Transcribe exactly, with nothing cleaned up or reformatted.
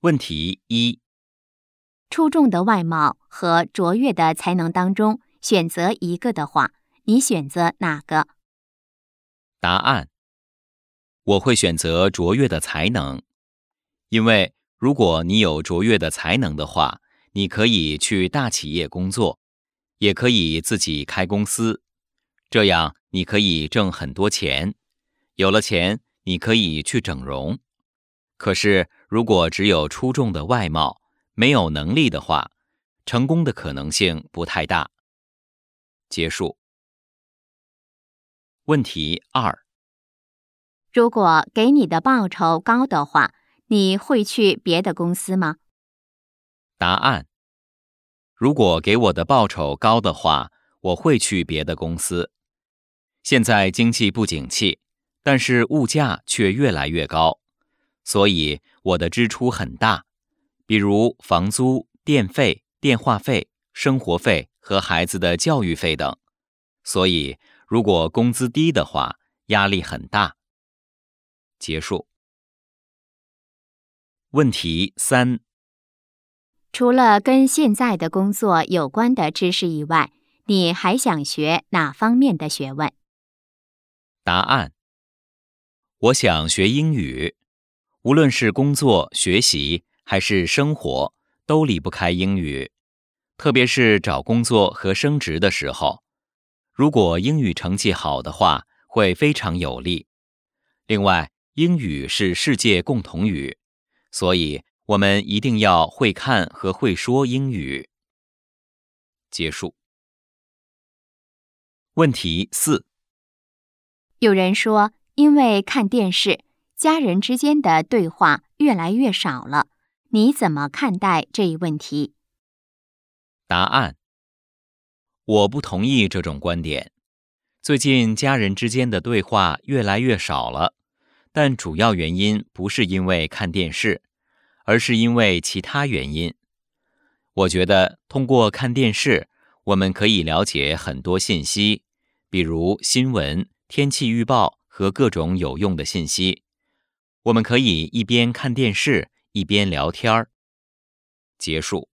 问题一： 出众的外貌和卓越的才能当中选择一个的话，你选择哪个？ 答案：我会选择卓越的才能，因为如果你有卓越的才能的话，你可以去大企业工作，也可以自己开公司，这样你可以挣很多钱，有了钱，你可以去整容。可是，如果只有出众的外貌，没有能力的话，成功的可能性不太大。结束。问题二： 如果给你的报酬高的话，你会去别的公司吗？ 答案：如果给我的报酬高的话，我会去别的公司。现在经济不景气，但是物价却越来越高，所以我的支出很大，比如房租、电费、电话费、生活费和孩子的教育费等。所以，如果工资低的话，压力很大。结束。问题三： 除了跟现在的工作有关的知识以外，你还想学哪方面的学问？ 答案：我想学英语。无论是工作、学习还是生活，都离不开英语。特别是找工作和升职的时候，如果英语成绩好的话，会非常有利。另外，英语是世界共同语，所以我们一定要会看和会说英语。结束。问题四： 有人说，因为看电视，家人之间的对话越来越少了，你怎么看待这一问题？ 答案：我不同意这种观点。最近家人之间的对话越来越少了，但主要原因不是因为看电视，而是因为其他原因。我觉得通过看电视，我们可以了解很多信息，比如新闻、天气预报和各种有用的信息。我们可以一边看电视，一边聊天儿。结束。